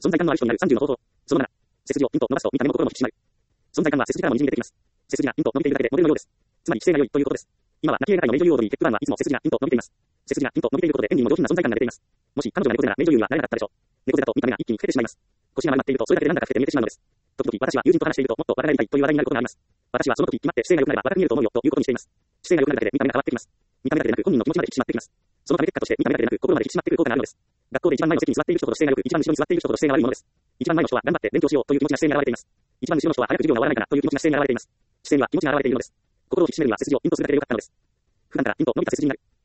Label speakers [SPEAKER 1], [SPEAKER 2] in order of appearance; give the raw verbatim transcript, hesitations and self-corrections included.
[SPEAKER 1] 存在感のある人になるさんじゅうの方法。そのなな、背筋をピンと伸ばすと見た目も心も引き締まる。存在感は背筋からも滲み出てきます。背筋がピンと伸びているだけでモデルのようです。つまり姿勢が良いということです。今は泣き映画界の名女優オードリー・ヘップバーンはいつも背筋がピンと伸びています。背筋がピンと伸びていることで演技にも上品な存在感が出ています。もし彼女が猫背なら名女優にはなれなかったでしょう。猫背だと見た目が一気に老けてしまいます。腰が丸まっているとそれだけでなんだか老けて見えてしまうのです。時々私は友人と話しているともっと若返りたいという話題になることがあります。私はその時決まって姿勢が良くなれば若く見えると思うよということにしています。姿勢が良くなるだけで見た目が変わってきます。見た目だけでなく本人の気持ちまで引き締まってきます。そのため結果として見た目だけでなく心まで引き締まってくる効果があるのです。学校で一番前の席に座っている人ほど姿勢が良く、一番後ろに座っている人ほど姿勢が悪いものです。一番前の人は頑張って勉強しようという気持ちが姿勢に現れています。一番後ろの人は早く授業が終わらないからという気持ちが姿勢に現れています。姿勢には気持ちが現れているのです。心を引き締めるには背筋をピンとするだけで良かったのです。普段からピンと伸びた背筋になる。